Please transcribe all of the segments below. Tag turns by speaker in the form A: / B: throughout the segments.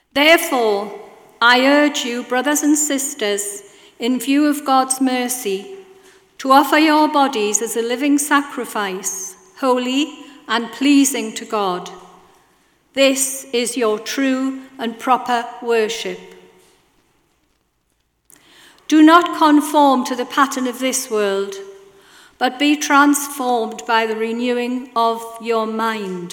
A: Therefore, I urge you, brothers and sisters, in view of God's mercy, to offer your bodies as a living sacrifice, holy and pleasing to God. This is your true and proper worship. Do not conform to the pattern of this world, but be transformed by the renewing of your mind.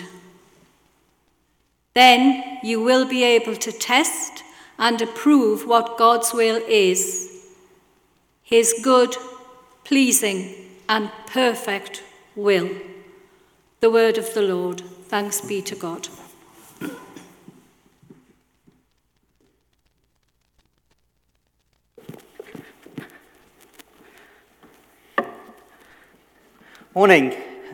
A: Then you will be able to test and approve what God's will is, his good, pleasing, and perfect will. The word of the Lord. Thanks be to God.
B: Morning.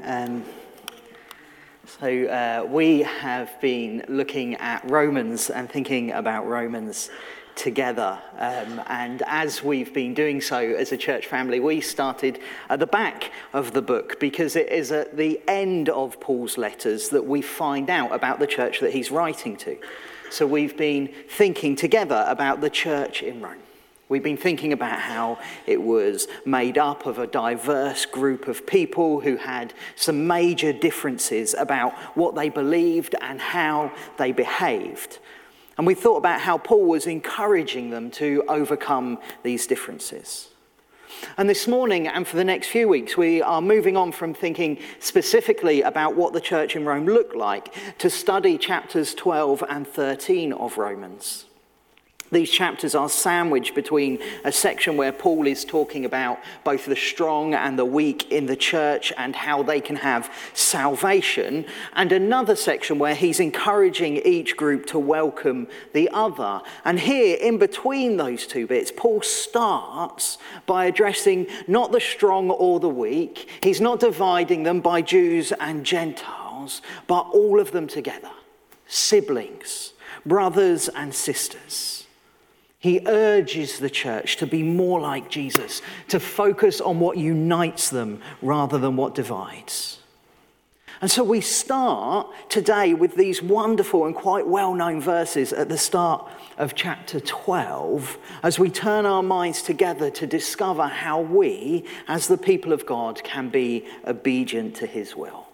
B: We have been looking at Romans and thinking about Romans together. And as we've been doing so as a church family, we started at the back of the book because it is at the end of Paul's letters that we find out about the church that he's writing to. So we've been thinking together about the church in Rome. We've been thinking about how it was made up of a diverse group of people who had some major differences about what they believed and how they behaved. And we thought about how Paul was encouraging them to overcome these differences. And this morning and for the next few weeks, we are moving on from thinking specifically about what the church in Rome looked like to study chapters 12 and 13 of Romans. These chapters are sandwiched between a section where Paul is talking about both the strong and the weak in the church and how they can have salvation, and another section where he's encouraging each group to welcome the other. And here, in between those two bits, Paul starts by addressing not the strong or the weak. He's not dividing them by Jews and Gentiles, but all of them together. Siblings, brothers and sisters. He urges the church to be more like Jesus, to focus on what unites them rather than what divides. And so we start today with these wonderful and quite well-known verses at the start of chapter 12 as we turn our minds together to discover how we, as the people of God, can be obedient to his will.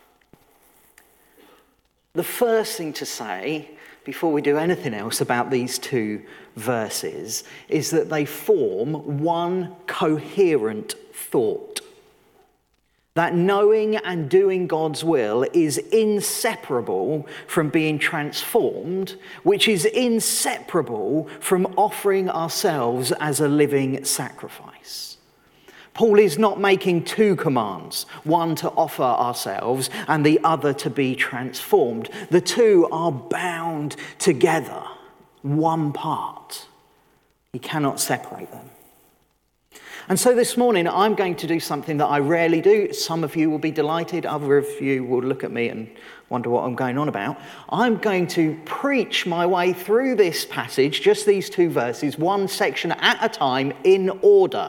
B: The first thing to say, before we do anything else about these two verses, is that they form one coherent thought. That knowing and doing God's will is inseparable from being transformed, which is inseparable from offering ourselves as a living sacrifice. Paul is not making two commands, one to offer ourselves and the other to be transformed. The two are bound together, one part. He cannot separate them. And so this morning I'm going to do something that I rarely do. Some of you will be delighted, other of you will look at me and wonder what I'm going on about. I'm going to preach my way through this passage, just these two verses, one section at a time in order.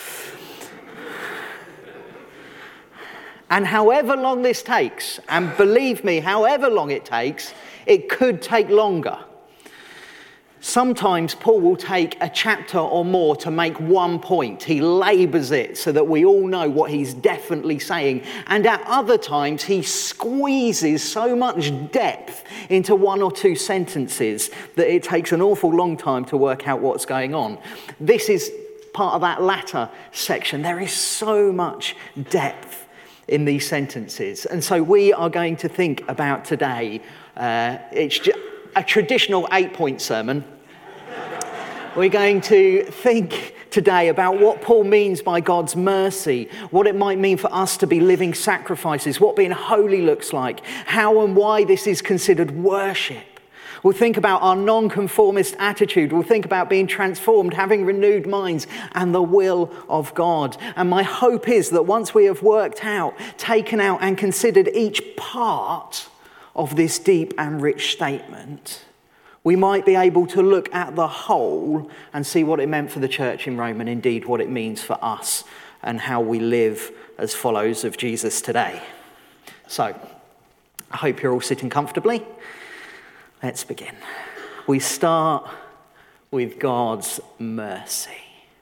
B: And however long this takes, and believe me, however long it takes, it could take longer. Sometimes Paul will take a chapter or more to make one point. He labours it so that we all know what he's definitely saying. And at other times, he squeezes so much depth into one or two sentences that it takes an awful long time to work out what's going on. This is part of that latter section. There is so much depth in these sentences. And so we are going to think about today, it's a traditional 8-point sermon. We're going to think today about what Paul means by God's mercy, what it might mean for us to be living sacrifices, what being holy looks like, how and why this is considered worship. We'll think about our non-conformist attitude. We'll think about being transformed, having renewed minds, and the will of God. And my hope is that once we have worked out, taken out, and considered each part of this deep and rich statement, we might be able to look at the whole and see what it meant for the church in Rome, and indeed what it means for us and how we live as followers of Jesus today. So, I hope you're all sitting comfortably. Let's begin. we start with God's mercy.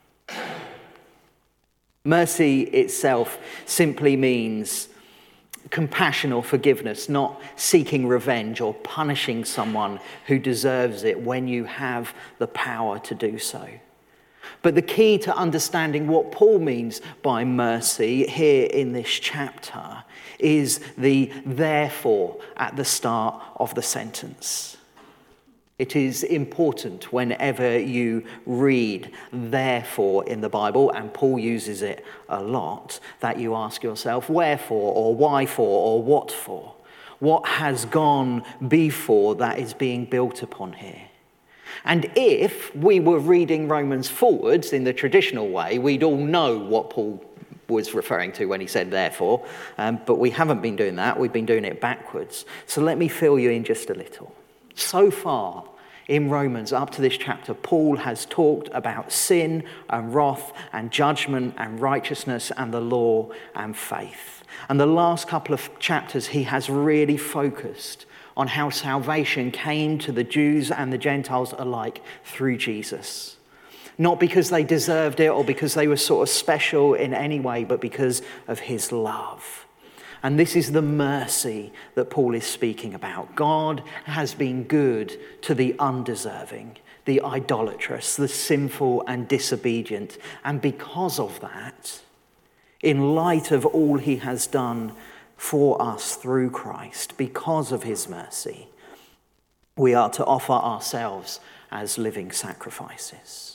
B: Mercy itself simply means compassion or forgiveness, not seeking revenge or punishing someone who deserves it when you have the power to do so. But the key to understanding what Paul means by mercy here in this chapter is the therefore at the start of the sentence. It is important whenever you read therefore in the Bible, and Paul uses it a lot, that you ask yourself wherefore or why for or what for. What has gone before that is being built upon here? And if we were reading Romans forwards in the traditional way, we'd all know what Paul was referring to when he said therefore, but we haven't been doing that. We've been doing it backwards. So let me fill you in just a little. So far in Romans, up to this chapter, Paul has talked about sin and wrath and judgment and righteousness and the law and faith. And the last couple of chapters, he has really focused on how salvation came to the Jews and the Gentiles alike through Jesus. Not because they deserved it or because they were sort of special in any way, but because of his love. And this is the mercy that Paul is speaking about. God has been good to the undeserving, the idolatrous, the sinful and disobedient. And because of that, in light of all he has done for us through Christ, because of his mercy, we are to offer ourselves as living sacrifices.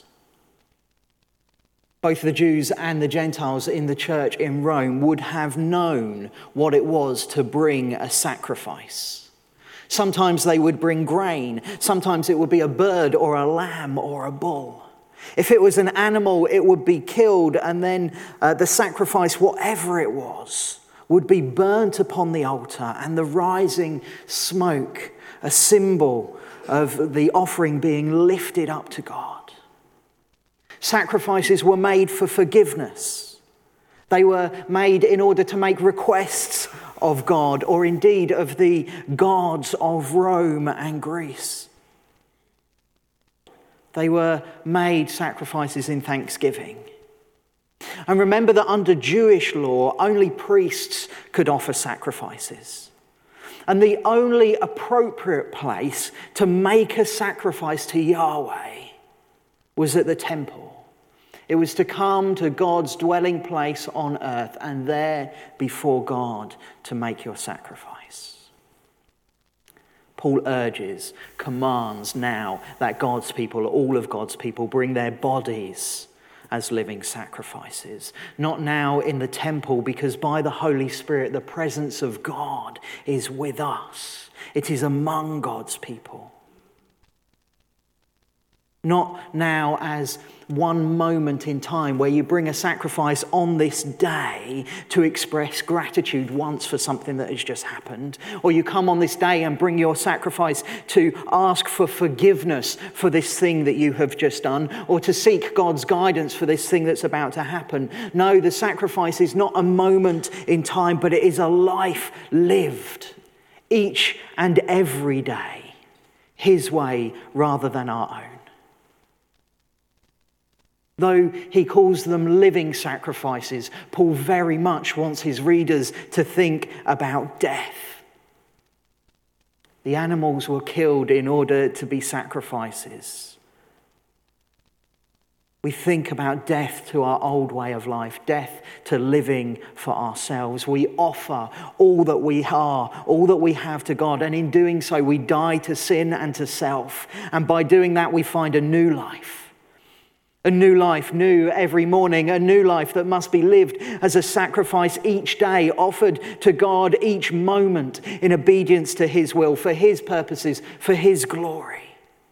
B: Both the Jews and the Gentiles in the church in Rome would have known what it was to bring a sacrifice. Sometimes they would bring grain. Sometimes it would be a bird or a lamb or a bull. If it was an animal, it would be killed, and then the sacrifice, whatever it was, would be burnt upon the altar, and the rising smoke, a symbol of the offering being lifted up to God. Sacrifices were made for forgiveness. They were made in order to make requests of God, or indeed of the gods of Rome and Greece. They were made sacrifices in thanksgiving. And remember that under Jewish law, only priests could offer sacrifices. And the only appropriate place to make a sacrifice to Yahweh was at the temple. It was to come to God's dwelling place on earth and there before God to make your sacrifice. Paul urges, commands now that God's people, all of God's people, bring their bodies as living sacrifices. Not now in the temple, because by the Holy Spirit, the presence of God is with us. It is among God's people. Not now as one moment in time where you bring a sacrifice on this day to express gratitude once for something that has just happened. Or you come on this day and bring your sacrifice to ask for forgiveness for this thing that you have just done, or to seek God's guidance for this thing that's about to happen. No, the sacrifice is not a moment in time, but it is a life lived each and every day, his way rather than our own. Though he calls them living sacrifices, Paul very much wants his readers to think about death. The animals were killed in order to be sacrifices. We think about death to our old way of life, death to living for ourselves. We offer all that we are, all that we have to God, and in doing so we die to sin and to self. And by doing that we find a new life. A new life, new every morning, a new life that must be lived as a sacrifice each day, offered to God each moment in obedience to his will, for his purposes, for his glory.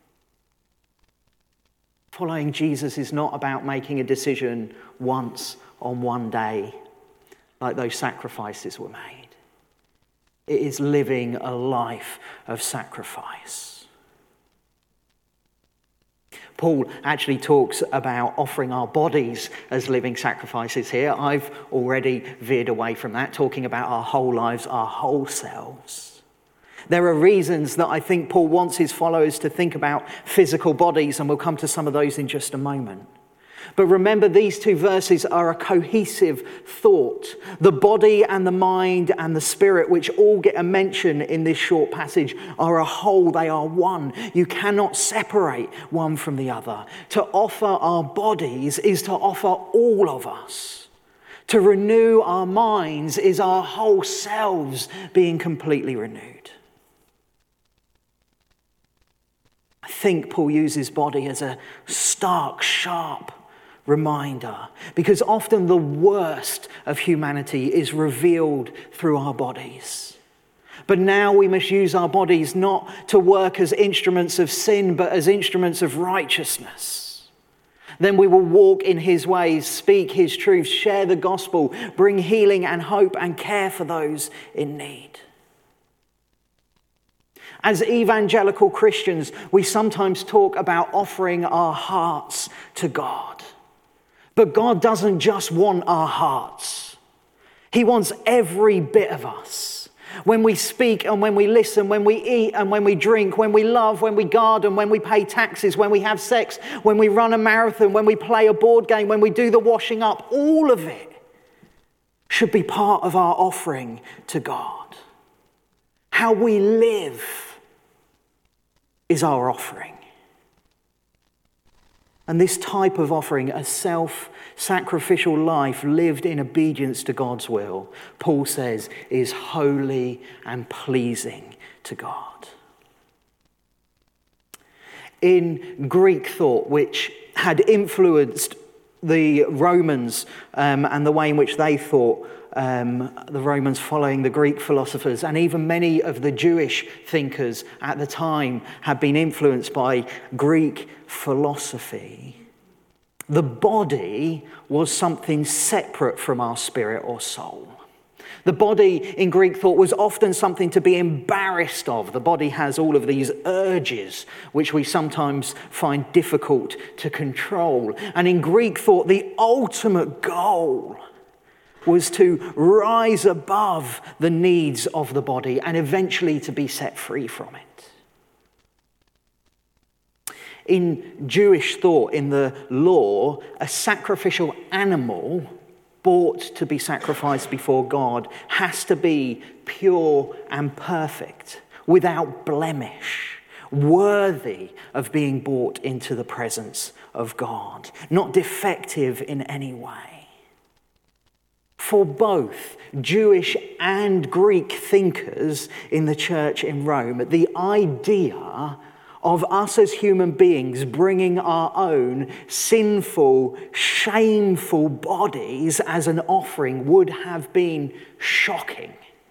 B: Following Jesus is not about making a decision once on one day, like those sacrifices were made. It is living a life of sacrifice. Paul actually talks about offering our bodies as living sacrifices here. I've already veered away from that, talking about our whole lives, our whole selves. There are reasons that I think Paul wants his followers to think about physical bodies, and we'll come to some of those in just a moment. But remember, these two verses are a cohesive thought. The body and the mind and the spirit, which all get a mention in this short passage, are a whole. They are one. You cannot separate one from the other. To offer our bodies is to offer all of us. To renew our minds is our whole selves being completely renewed. I think Paul uses body as a stark, sharp reminder, because often the worst of humanity is revealed through our bodies. But now we must use our bodies not to work as instruments of sin, but as instruments of righteousness. Then we will walk in his ways, speak his truth, share the gospel, bring healing and hope and care for those in need. As evangelical Christians, we sometimes talk about offering our hearts to God. But God doesn't just want our hearts. He wants every bit of us. When we speak and when we listen, when we eat and when we drink, when we love, when we garden, when we pay taxes, when we have sex, when we run a marathon, when we play a board game, when we do the washing up, all of it should be part of our offering to God. How we live is our offering. And this type of offering, a self-sacrificial life lived in obedience to God's will, Paul says, is holy and pleasing to God. In Greek thought, which had influenced the Romans and the way in which they thought, the Romans following the Greek philosophers, and even many of the Jewish thinkers at the time had been influenced by Greek philosophy. The body was something separate from our spirit or soul. The body in Greek thought was often something to be embarrassed of. The body has all of these urges which we sometimes find difficult to control. And in Greek thought, the ultimate goal was to rise above the needs of the body and eventually to be set free from it. In Jewish thought, in the law, a sacrificial animal bought to be sacrificed before God has to be pure and perfect, without blemish, worthy of being brought into the presence of God, not defective in any way. For both Jewish and Greek thinkers in the church in Rome, the idea of us as human beings bringing our own sinful, shameful bodies as an offering would have been shocking.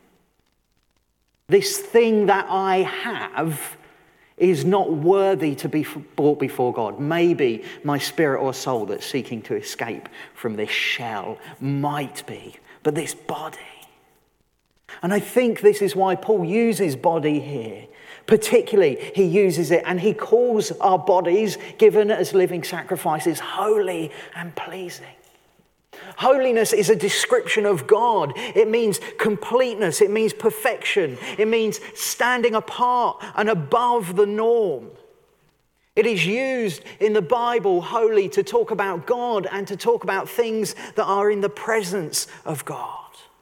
B: This thing that I have is not worthy to be brought before God. Maybe my spirit or soul that's seeking to escape from this shell might be, but this body. And I think this is why Paul uses body here. Particularly, he uses it and he calls our bodies, given as living sacrifices, holy and pleasing. Holiness is a description of God. It means completeness. It means perfection. It means standing apart and above the norm. It is used in the Bible, holy, to talk about God and to talk about things that are in the presence of God.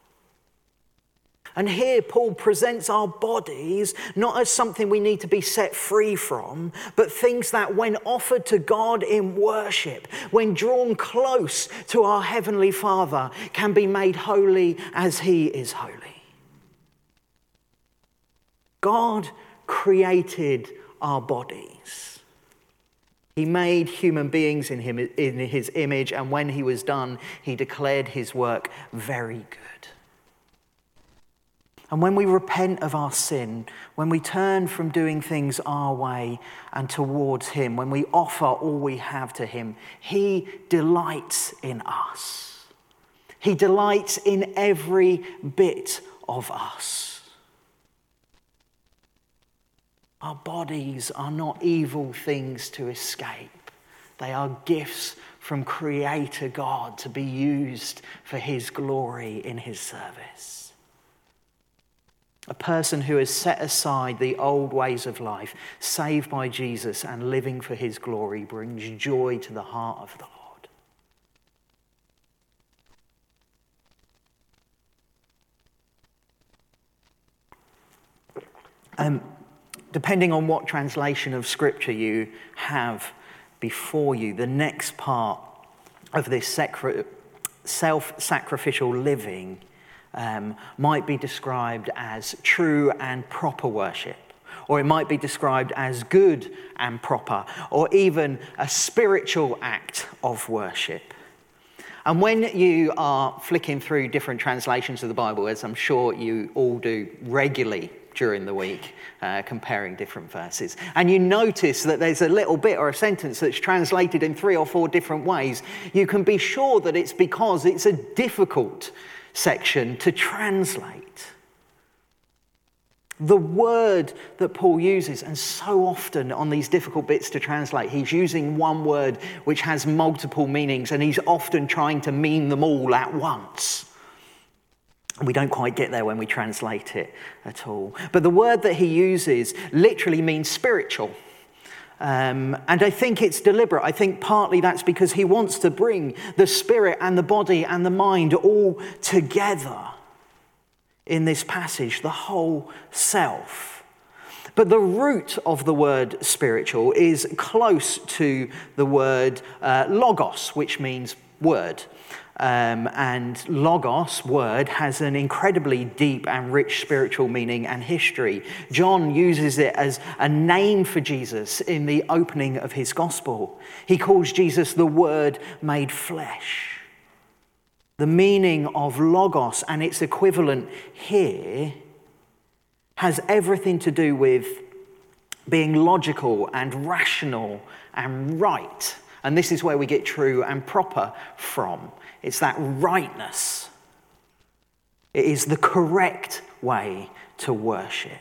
B: And here Paul presents our bodies not as something we need to be set free from, but things that when offered to God in worship, when drawn close to our Heavenly Father, can be made holy as He is holy. God created our bodies. He made human beings in His image, and when He was done, He declared His work very good. And when we repent of our sin, when we turn from doing things our way and towards Him, when we offer all we have to Him, He delights in us. He delights in every bit of us. Our bodies are not evil things to escape. They are gifts from Creator God to be used for His glory in His service. A person who has set aside the old ways of life, saved by Jesus and living for his glory, brings joy to the heart of the Lord. Depending on what translation of Scripture you have before you, the next part of this self-sacrificial living might be described as true and proper worship, or it might be described as good and proper, or even a spiritual act of worship. And when you are flicking through different translations of the Bible, as I'm sure you all do regularly during the week, comparing different verses, and you notice that there's a little bit or a sentence that's translated in 3 or 4 different ways, you can be sure that it's because it's a difficult section to translate. The word that Paul uses, and so often on these difficult bits to translate, he's using one word which has multiple meanings, and he's often trying to mean them all at once. We don't quite get there when we translate it at all. But the word that he uses literally means spiritual. And I think it's deliberate. I think partly that's because he wants to bring the spirit and the body and the mind all together in this passage, the whole self. But the root of the word spiritual is close to the word logos, which means word. And logos, word, has an incredibly deep and rich spiritual meaning and history. John uses it as a name for Jesus in the opening of his gospel. He calls Jesus the Word made flesh. The meaning of logos and its equivalent here has everything to do with being logical and rational and right. And this is where we get true and proper from. It's that rightness. It is the correct way to worship.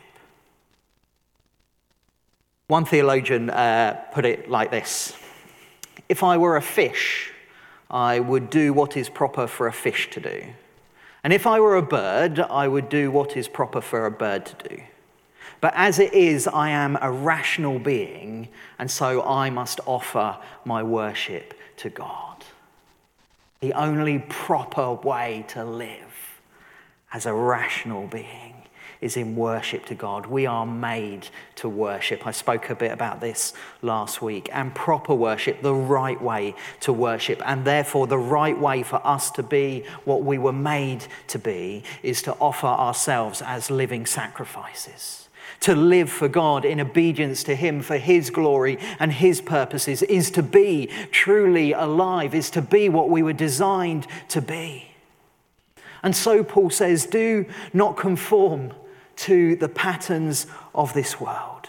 B: One theologian put it like this: if I were a fish, I would do what is proper for a fish to do. And if I were a bird, I would do what is proper for a bird to do. But as it is, I am a rational being, and so I must offer my worship to God. The only proper way to live as a rational being is in worship to God. We are made to worship. I spoke a bit about this last week. And proper worship, the right way to worship, and therefore the right way for us to be what we were made to be, is to offer ourselves as living sacrifices. To live for God in obedience to him for his glory and his purposes is to be truly alive, is to be what we were designed to be. And so Paul says, do not conform to the patterns of this world.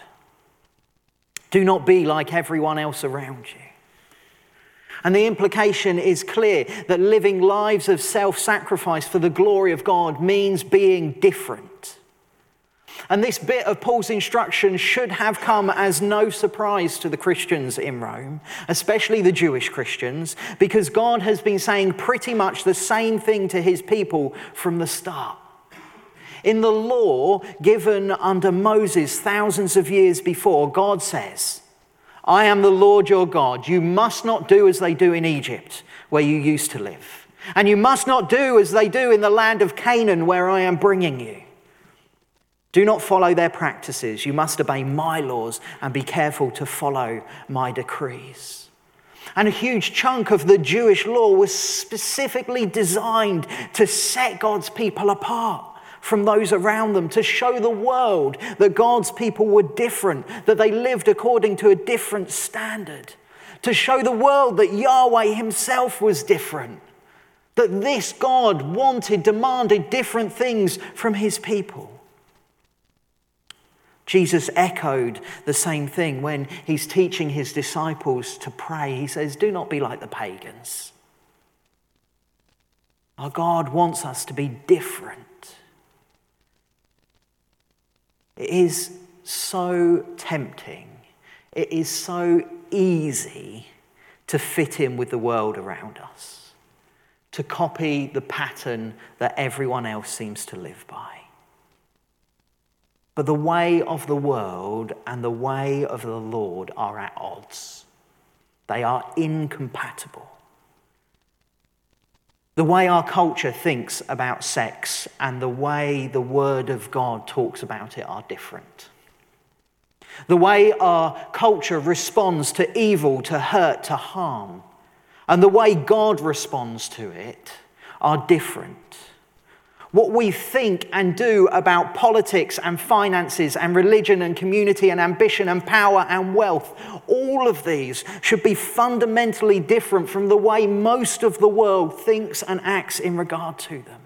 B: Do not be like everyone else around you. And the implication is clear that living lives of self-sacrifice for the glory of God means being different. And this bit of Paul's instruction should have come as no surprise to the Christians in Rome, especially the Jewish Christians, because God has been saying pretty much the same thing to his people from the start. In the law given under Moses thousands of years before, God says, I am the Lord your God. You must not do as they do in Egypt, where you used to live. And you must not do as they do in the land of Canaan, where I am bringing you. Do not follow their practices. You must obey my laws and be careful to follow my decrees. And a huge chunk of the Jewish law was specifically designed to set God's people apart from those around them, to show the world that God's people were different, that they lived according to a different standard, to show the world that Yahweh himself was different, that this God wanted, demanded different things from his people. Jesus echoed the same thing when he's teaching his disciples to pray. He says, do not be like the pagans. Our God wants us to be different. It is so tempting. It is so easy to fit in with the world around us, to copy the pattern that everyone else seems to live by. But the way of the world and the way of the Lord are at odds. They are incompatible. The way our culture thinks about sex and the way the Word of God talks about it are different. The way our culture responds to evil, to hurt, to harm, and the way God responds to it are different. What we think and do about politics and finances and religion and community and ambition and power and wealth, all of these should be fundamentally different from the way most of the world thinks and acts in regard to them.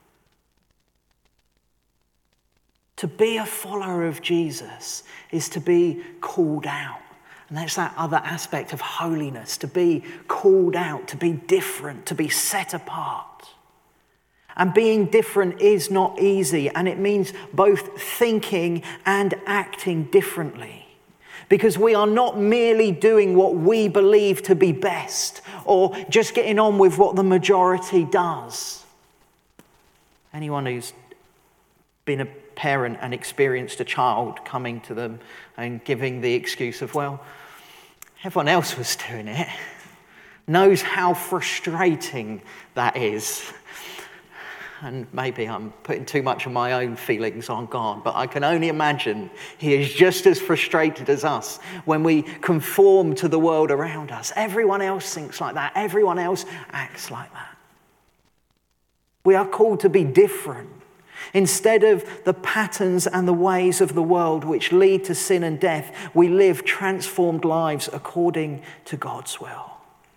B: To be a follower of Jesus is to be called out. And that's that other aspect of holiness, to be called out, to be different, to be set apart. And being different is not easy, and it means both thinking and acting differently. Because we are not merely doing what we believe to be best, or just getting on with what the majority does. Anyone who's been a parent and experienced a child coming to them and giving the excuse of, well, everyone else was doing it, knows how frustrating that is. And maybe I'm putting too much of my own feelings on God, but I can only imagine he is just as frustrated as us when we conform to the world around us. Everyone else thinks like that. Everyone else acts like that. We are called to be different. Instead of the patterns and the ways of the world which lead to sin and death, we live transformed lives according to God's will.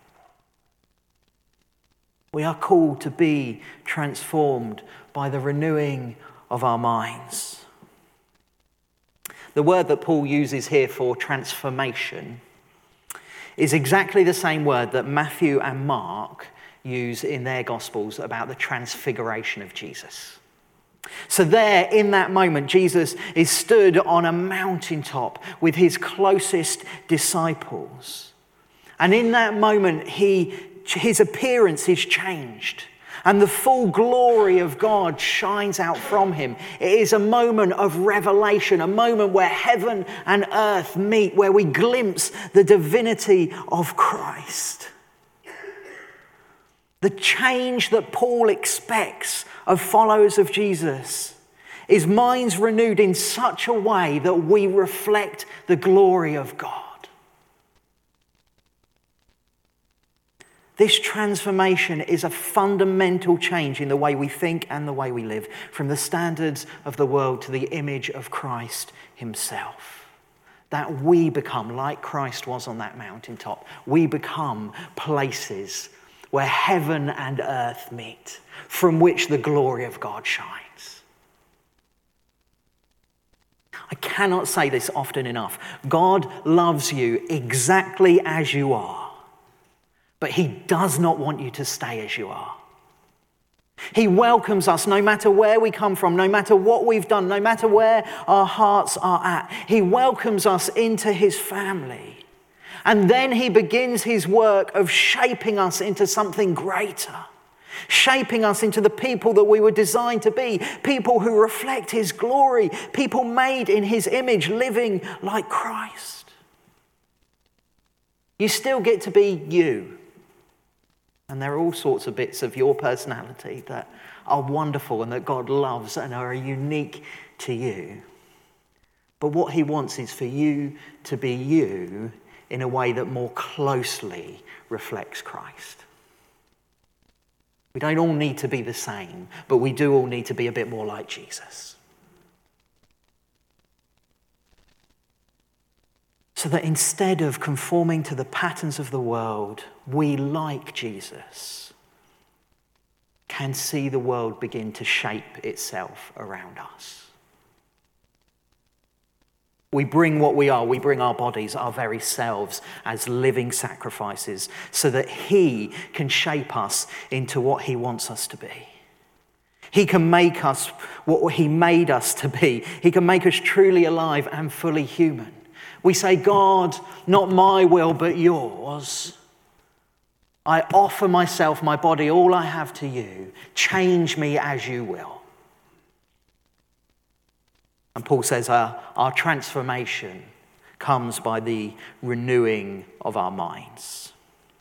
B: We are called to be transformed by the renewing of our minds. The word that Paul uses here for transformation is exactly the same word that Matthew and Mark use in their Gospels about the transfiguration of Jesus. So there, in that moment, Jesus is stood on a mountaintop with his closest disciples. And in that moment, his appearance is changed. And the full glory of God shines out from him. It is a moment of revelation, a moment where heaven and earth meet, where we glimpse the divinity of Christ. The change that Paul expects of followers of Jesus is minds renewed in such a way that we reflect the glory of God. This transformation is a fundamental change in the way we think and the way we live, from the standards of the world to the image of Christ himself. That we become, like Christ was on that mountaintop, we become places where heaven and earth meet, from which the glory of God shines. I cannot say this often enough. God loves you exactly as you are, but he does not want you to stay as you are. He welcomes us no matter where we come from, no matter what we've done, no matter where our hearts are at. He welcomes us into his family. And then he begins his work of shaping us into something greater, shaping us into the people that we were designed to be, people who reflect his glory, people made in his image, living like Christ. You still get to be you. And there are all sorts of bits of your personality that are wonderful and that God loves and are unique to you. But what he wants is for you to be you in a way that more closely reflects Christ. We don't all need to be the same, but we do all need to be a bit more like Jesus. So that instead of conforming to the patterns of the world, we, like Jesus, can see the world begin to shape itself around us. We bring what we are, we bring our bodies, our very selves, as living sacrifices so that he can shape us into what he wants us to be. He can make us what he made us to be. He can make us truly alive and fully human. We say, God, not my will, but yours. I offer myself, my body, all I have to you. Change me as you will. And Paul says our transformation comes by the renewing of our minds.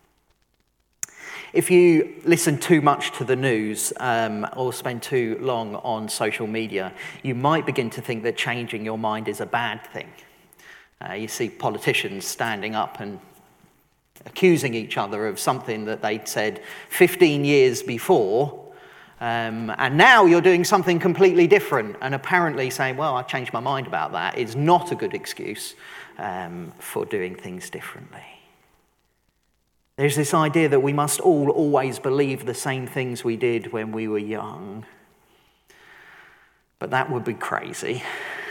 B: If you listen too much to the news or spend too long on social media, you might begin to think that changing your mind is a bad thing. You see politicians standing up and accusing each other of something that they'd said 15 years before, and now you're doing something completely different, and apparently saying, well, I changed my mind about that, is not a good excuse for doing things differently. There's this idea that we must all always believe the same things we did when we were young. But that would be crazy.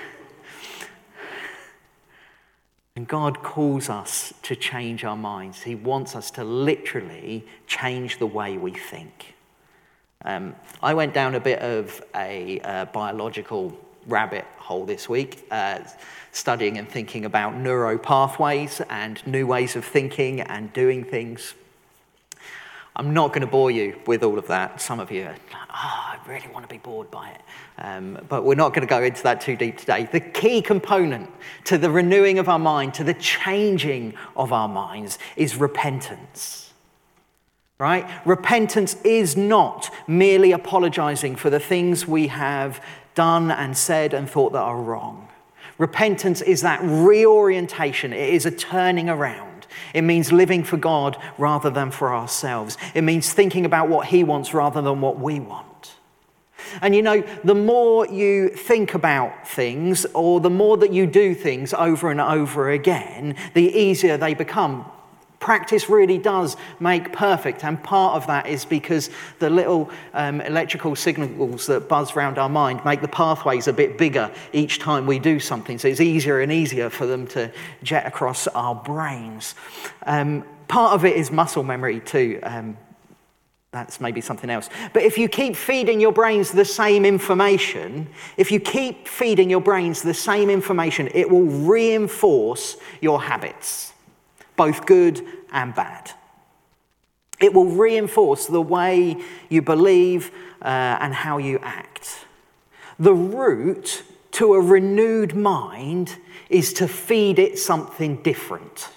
B: And God calls us to change our minds. He wants us to literally change the way we think. I went down a bit of a biological rabbit hole this week, studying and thinking about neural pathways and new ways of thinking and doing things. I'm not going to bore you with all of that. Some of you are like, I really want to be bored by it. But we're not going to go into that too deep today. The key component to the renewing of our mind, to the changing of our minds, is repentance. Right? Repentance is not merely apologizing for the things we have done and said and thought that are wrong. Repentance is that reorientation. It is a turning around. It means living for God rather than for ourselves. It means thinking about what He wants rather than what we want. And you know, the more you think about things, or the more that you do things over and over again, the easier they become. Practice really does make perfect, and part of that is because the little electrical signals that buzz around our mind make the pathways a bit bigger each time we do something, so it's easier and easier for them to jet across our brains. Part of it is muscle memory too. That's maybe something else. But if you keep feeding your brains the same information, it will reinforce your habits, both good and bad. It will reinforce the way you believe and how you act. The route to a renewed mind is to feed it something different.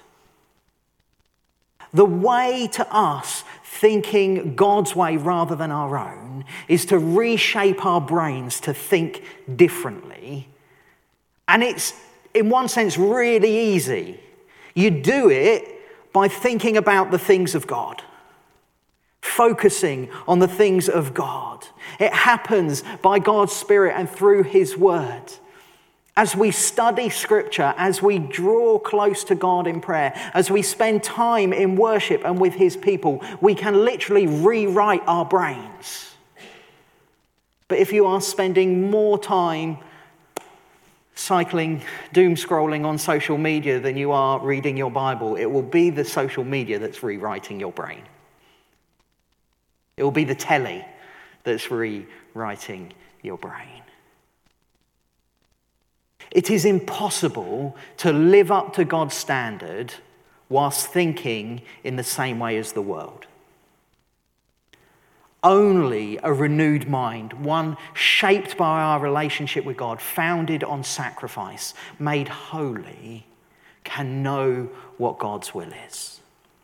B: The way to us thinking God's way rather than our own is to reshape our brains to think differently. And it's, in one sense, really easy. You do it by thinking about the things of God, focusing on the things of God. It happens by God's Spirit and through His Word. As we study Scripture, as we draw close to God in prayer, as we spend time in worship and with His people, we can literally rewrite our brains. But if you are spending more time cycling, doom scrolling on social media than you are reading your Bible, it will be the social media that's rewriting your brain. It will be the telly that's rewriting your brain. It is impossible to live up to God's standard whilst thinking in the same way as the world. Only a renewed mind, one shaped by our relationship with God, founded on sacrifice, made holy, can know what God's will is.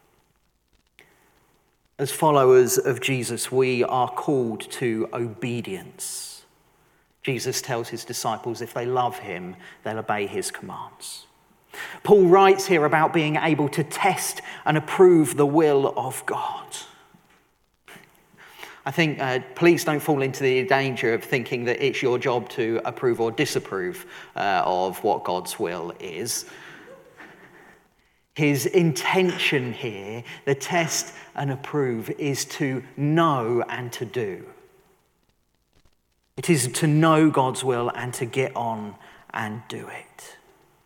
B: As followers of Jesus, we are called to obedience. Jesus tells his disciples if they love him, they'll obey his commands. Paul writes here about being able to test and approve the will of God. I think please don't fall into the danger of thinking that it's your job to approve or disapprove of what God's will is. His intention here, the test and approve, is to know and to do. It is to know God's will and to get on and do it.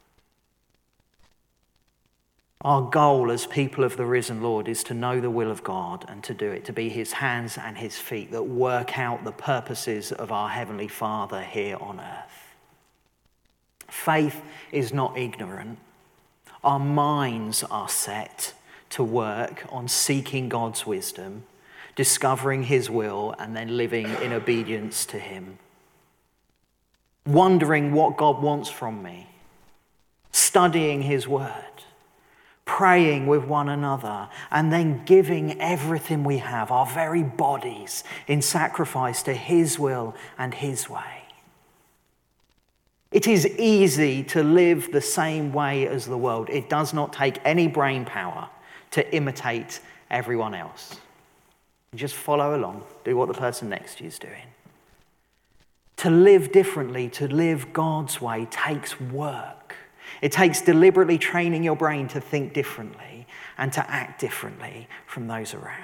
B: Our goal as people of the risen Lord is to know the will of God and to do it, to be his hands and his feet that work out the purposes of our Heavenly Father here on earth. Faith is not ignorant. Our minds are set to work on seeking God's wisdom, discovering his will, and then living in obedience to him. wondering what God wants from me, studying his word, praying with one another, and then giving everything we have, our very bodies, in sacrifice to his will and his way. It is easy to live the same way as the world. It does not take any brain power to imitate everyone else. Just follow along, do what the person next to you is doing. To live differently, to live God's way, takes work. It takes deliberately training your brain to think differently and to act differently from those around.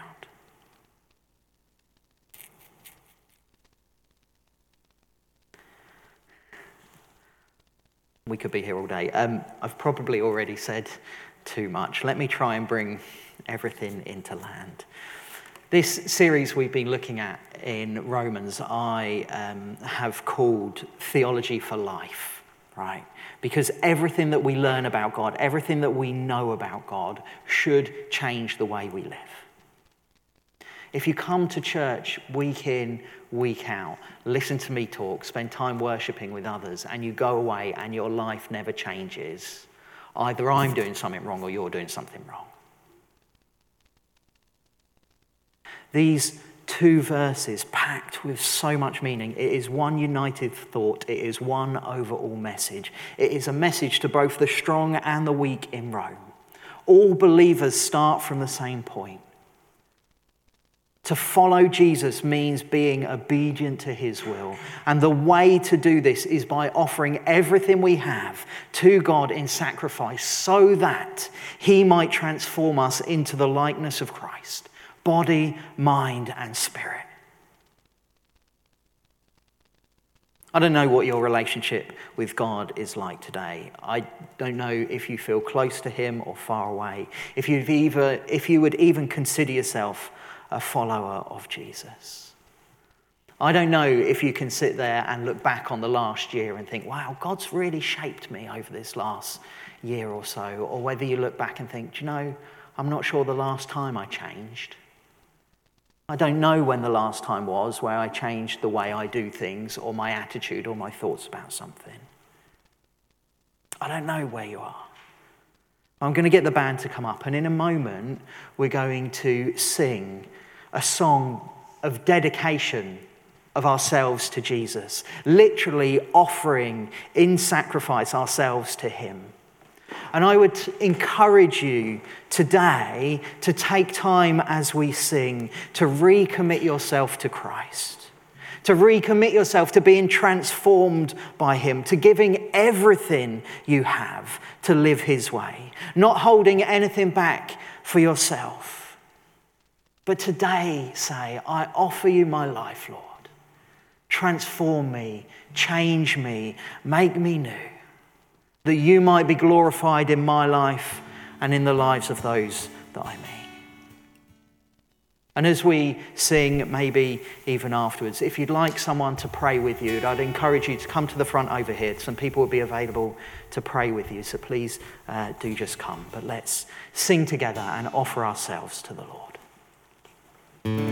B: We could be here all day. I've probably already said too much. Let me try and bring everything into land. This series we've been looking at in Romans, I have called Theology for Life, right? Because everything that we learn about God, everything that we know about God should change the way we live. If you come to church week in, week out, listen to me talk, spend time worshipping with others, and you go away and your life never changes, either I'm doing something wrong or you're doing something wrong. These two verses packed with so much meaning. It is one united thought. It is one overall message. It is a message to both the strong and the weak in Rome. All believers start from the same point. To follow Jesus means being obedient to his will. And the way to do this is by offering everything we have to God in sacrifice so that he might transform us into the likeness of Christ. Body, mind, and spirit. I don't know what your relationship with God is like today. I don't know if you feel close to him or far away. If you would even consider yourself a follower of Jesus. I don't know if you can sit there and look back on the last year and think, wow, God's really shaped me over this last year or so. Or whether you look back and think, do you know, I'm not sure the last time I changed. I don't know when the last time was where I changed the way I do things or my attitude or my thoughts about something. I don't know where you are. I'm going to get the band to come up, and in a moment we're going to sing a song of dedication of ourselves to Jesus, literally offering in sacrifice ourselves to him. And I would encourage you today to take time as we sing to recommit yourself to Christ, to recommit yourself to being transformed by him, to giving everything you have to live his way, not holding anything back for yourself. But today say, I offer you my life, Lord. Transform me, change me, make me new, that you might be glorified in my life and in the lives of those that I meet. And as we sing, maybe even afterwards, if you'd like someone to pray with you, I'd encourage you to come to the front over here. Some people will be available to pray with you, so please do just come. But let's sing together and offer ourselves to the Lord.